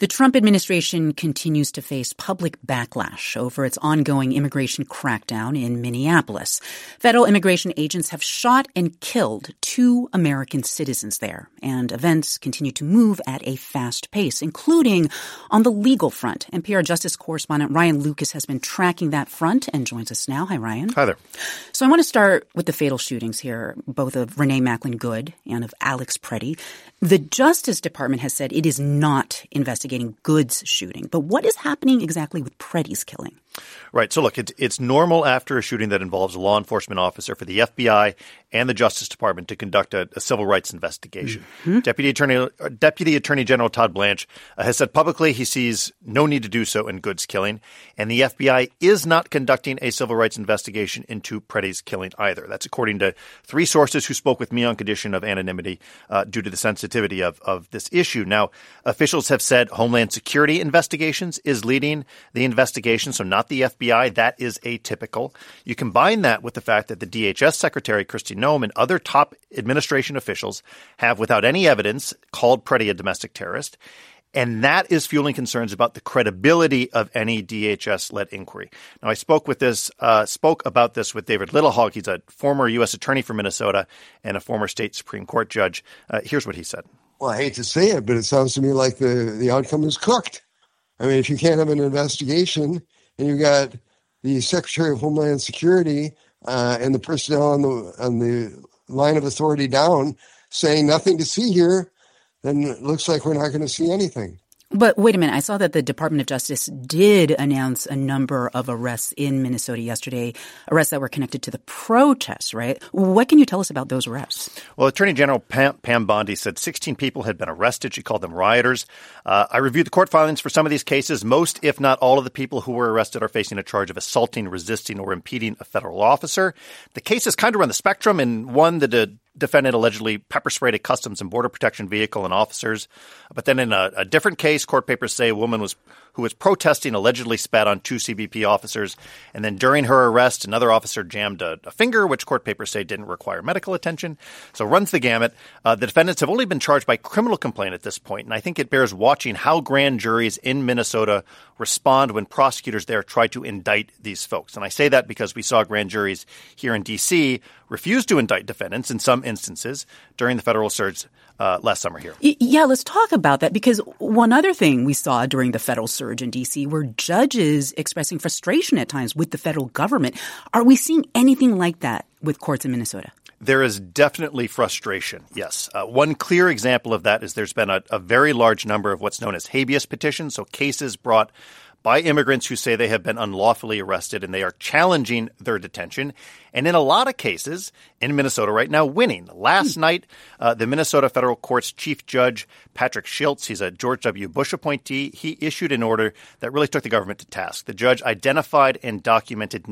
The Trump administration continues to face public backlash over its ongoing immigration crackdown in Minneapolis. Federal immigration agents have shot and killed 2 American citizens there, and events continue to move at a fast pace, including on the legal front. NPR Justice correspondent Ryan Lucas has been tracking that front and joins us now. Hi, Ryan. Hi there. So I want to start with the fatal shootings here, both of Renee Macklin Good and of Alex Preddy. The Justice Department has said it is not investigating Good's shooting. But what is happening exactly with Preddy's killing? Right. So look, it's normal after a shooting that involves a law enforcement officer for the FBI and the Justice Department to conduct a civil rights investigation. Mm-hmm. Deputy Attorney General Todd Blanche has said publicly he sees no need to do so in Good's killing, and the FBI is not conducting a civil rights investigation into Preddy's killing either. That's according to 3 sources who spoke with me on condition of anonymity due to the sensitivity of this issue. Now, officials have said Homeland Security Investigations is leading the investigation, so not the FBI. That is atypical. You combine that with the fact that the DHS Secretary, Kristi Noem, and other top administration officials have, without any evidence, called Preddy a domestic terrorist. And that is fueling concerns about the credibility of any DHS-led inquiry. Now, I spoke about this with David Littlehog. He's a former U.S. attorney for Minnesota and a former state Supreme Court judge. Here's what he said. Well, I hate to say it, but it sounds to me like the outcome is cooked. I mean, if you can't have an investigation and you've got the Secretary of Homeland Security and the personnel on the line of authority down saying nothing to see here, then it looks like we're not going to see anything. But wait a minute. I saw that the Department of Justice did announce a number of arrests in Minnesota yesterday, arrests that were connected to the protests, right? What can you tell us about those arrests? Well, Attorney General Pam Bondi said 16 people had been arrested. She called them rioters. I reviewed the court filings for some of these cases. Most, if not all, of the people who were arrested are facing a charge of assaulting, resisting, or impeding a federal officer. The cases kind of run the spectrum. In one, the defendant allegedly pepper sprayed a Customs and Border Protection vehicle and officers. But then in a different case, court papers say a woman who was protesting allegedly spat on 2 CBP officers. And then during her arrest, another officer jammed a finger, which court papers say didn't require medical attention. So runs the gamut. The defendants have only been charged by criminal complaint at this point. And I think it bears watching how grand juries in Minnesota respond when prosecutors there try to indict these folks. And I say that because we saw grand juries here in D.C. refuse to indict defendants in some instances during the federal surge last summer here. Yeah, let's talk about that, because one other thing we saw during the federal surge in D.C. were judges expressing frustration at times with the federal government. Are we seeing anything like that with courts in Minnesota? There is definitely frustration, yes. One clear example of that is there's been a very large number of what's known as habeas petitions, so cases brought by immigrants who say they have been unlawfully arrested and they are challenging their detention. And in a lot of cases in Minnesota right now, winning. Last night, the Minnesota Federal Court's Chief Judge, Patrick Schiltz, he's a George W. Bush appointee, he issued an order that really took the government to task. The judge identified and documented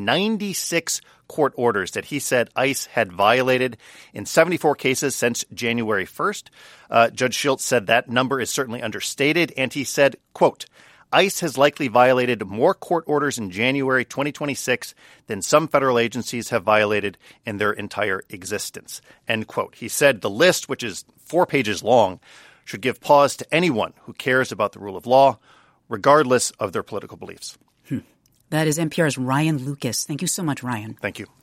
96 court orders that he said ICE had violated in 74 cases since January 1st. Judge Schiltz said that number is certainly understated, and he said, quote, ICE has likely violated more court orders in January 2026 than some federal agencies have violated in their entire existence, end quote. He said the list, which is 4 pages long, should give pause to anyone who cares about the rule of law, regardless of their political beliefs. That is NPR's Ryan Lucas. Thank you so much, Ryan. Thank you.